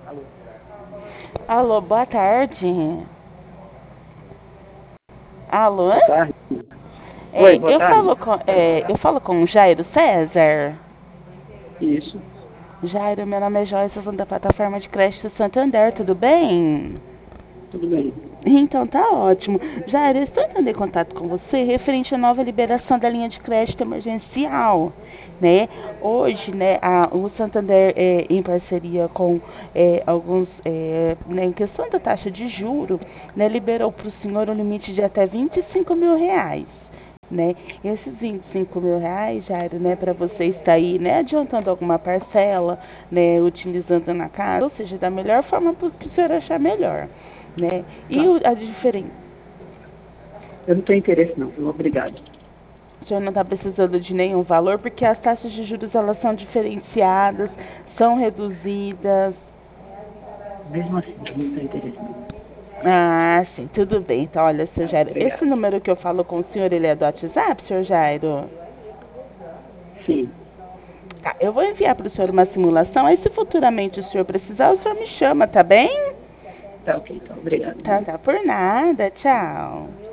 Alô, Alô, boa tarde. Alô? boa tarde. Oi, boa tarde. Eu falo com o Jairo César. Isso, Jairo, meu nome é Joyce, eu sou da plataforma de crédito Santander, tudo bem? tudo bem. Então tá ótimo. Jairo, eu estou entrando em contato com você referente à nova liberação da linha de crédito emergencial. Né? Hoje, né, o Santander, em parceria com em questão da taxa de juro, né, liberou para o senhor um limite de até R$ 25.000. Né? Esses R$ 25.000, Jairo, né, para você estar aí, né, adiantando alguma parcela, né, utilizando na casa, ou seja, da melhor forma que o senhor achar melhor, né? E Tá. a diferença, Eu não tenho interesse não, viu? Obrigado. o senhor não está precisando de nenhum valor, porque as taxas de juros elas são diferenciadas, são reduzidas. Mesmo assim, eu não tenho interesse não. Ah, sim, tudo bem. Então, olha, seu Tá, Jairo, esse obrigado. número que eu falo com o senhor, ele é do WhatsApp, seu Jairo? Sim, Tá, eu vou enviar para o senhor uma simulação, aí se futuramente o senhor precisar, o senhor me chama, tá bem? tá ok, então, obrigado, Tá, viu? tá, por nada, tchau.